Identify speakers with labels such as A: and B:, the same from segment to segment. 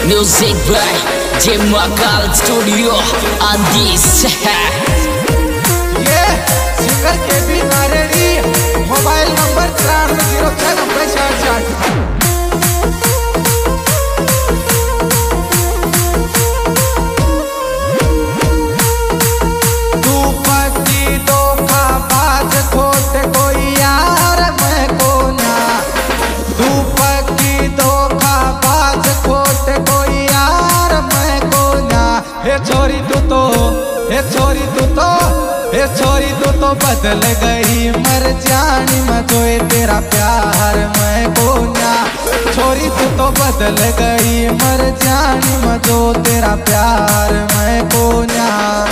A: Music by J Makal Studio on this.
B: ये singer के भी नारेडी मोबाइल नंबर 93069066। छोरी तू तो बदल गई मर जानी मजोए तेरा प्यार मैं कोन्या। छोरी तू तो बदल गई मर जानी मजो तेरा प्यार मैं कोन्या।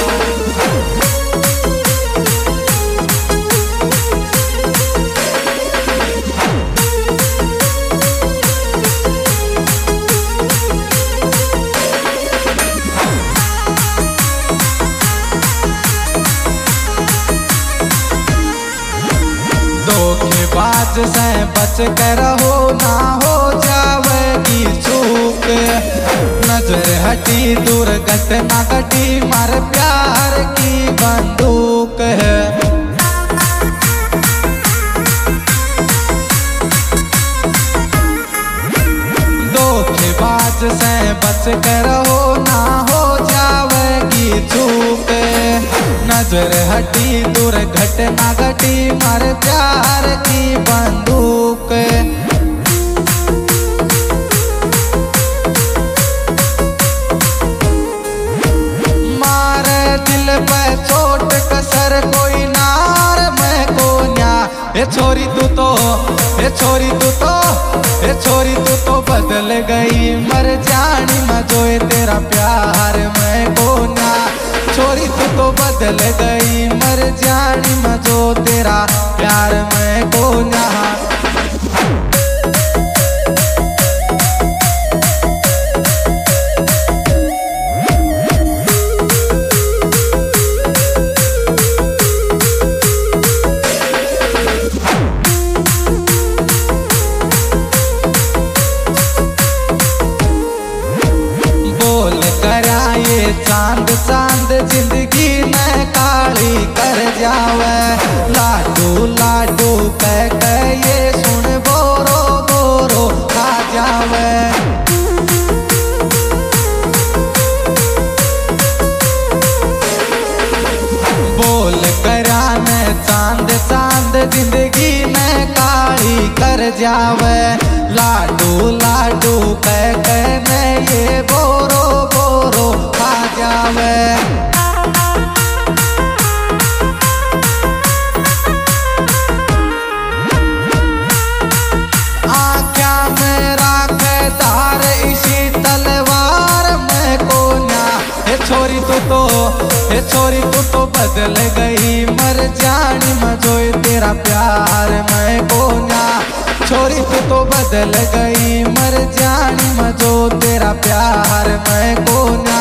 B: धोखेबाज से बच कर रहो ना हो जावेगी चूक। नजर हटी दूर घटना घटी मार प्यार की बंदूक है। धोखेबाज से बच कर रहो ना हो जावेगी चूक। नजर हटी दूर घटना घटी मार प्यार की बंदूक। मार दिल पे चोट कसर कोई नार मैं कोन्या। ये छोरी तू तो ये छोरी तू तो ये छोरी तू तो बदल गई मर जानी मजोए तेरा प्यार मैं कोन्या। छोरी तू तो बदल गई मर जानी मजो तेरा प्यार मैं कोन्या। बोल करा ये चांद चांद जिंदगी में काली कर जावे। लाडू लाडू कह ये सुन बोरो बोरो खा जावे। बोल कराने चांद चांद जिंदगी में काली कर जावे। लाडू लाडू कह ये बोरो बोरो खा जावे। आँख्या में राखे धार इसी तलवार में कोन्या। ये छोरी तू तो ये छोरी तू तो बदल गई मर जानी मजोए तेरा प्यार मैं कोन्या। छोरी तू तो बदल गई मर जानी मजो तेरा प्यार मैं कोन्या।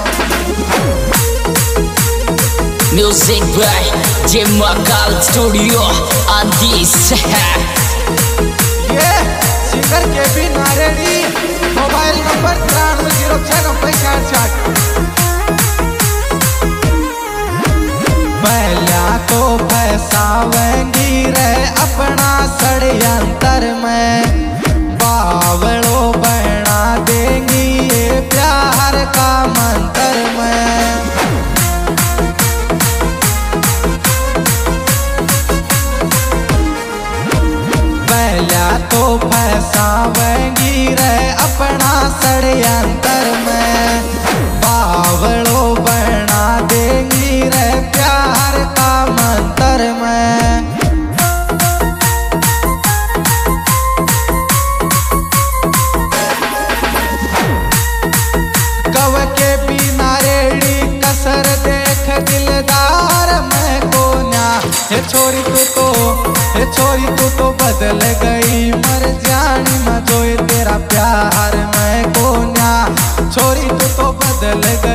A: Music by J Makal Studio on this.
B: ये सिंगर के भी नारेडी मोबाइल नंबर 93069066। पहला तो फंसावेंगी रे अपना षड्यंत्र में। बावड़ो बना देंगी ये प्यार का मंत्र में। पहला तो फंसावेंगी रे अपना षड्यंत्र में। बावड़ो बना देंगी रे प्यार का मंत्र में। कव के बिना रेडी कसर देख दिलदार मैं कोन्या। ये छोरी तू तो बदल गई मर जानी मजोए तेरा प्यार मैं कोन्या। छोरी तू तो बदल